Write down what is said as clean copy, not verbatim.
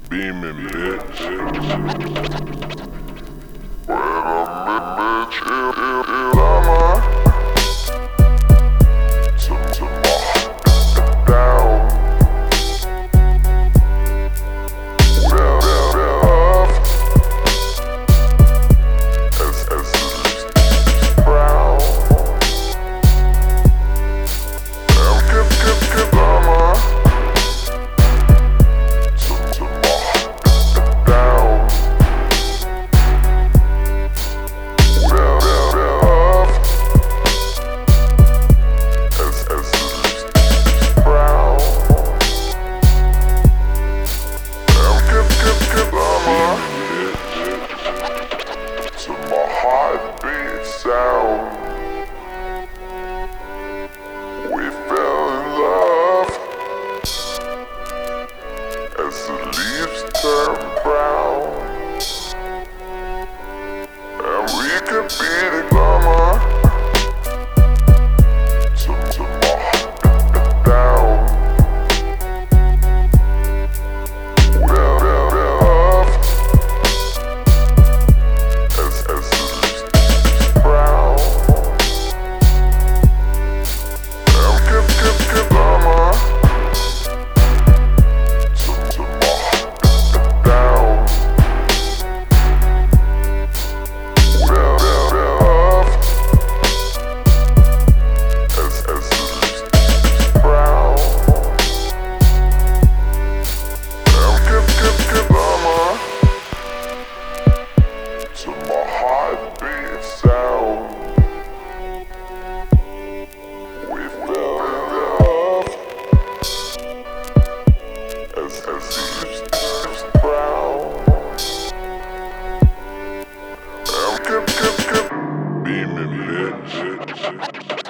Beaming, bitch. Heartbeat sound. We fell in love as the leaves turn brown, and we could be the glamour to my heart down. Well, love as the leaves brown, and we could glamour to my heart down. Well, love as the leaves brown, and we could glamour to my heartbeat sound. We fell in love as the leaves brown, and we could beaming, bitch.